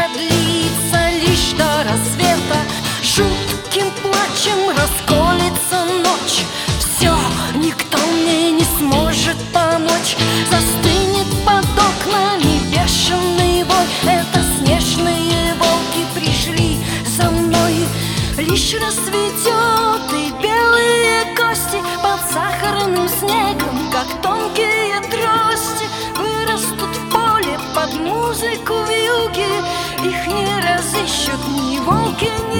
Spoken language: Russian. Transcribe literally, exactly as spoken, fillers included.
наша длится лишь до рассвета. Жутким плачем расколется ночь. Все, никто мне не сможет помочь. Застынет под окнами бешеный вой. Это снежные волки пришли за мной. Лишь рассветет, и белые кости под сахарным снегом, как тонкие трости, вырастут в поле под музыку вьюги. Их не разыщут ни волки,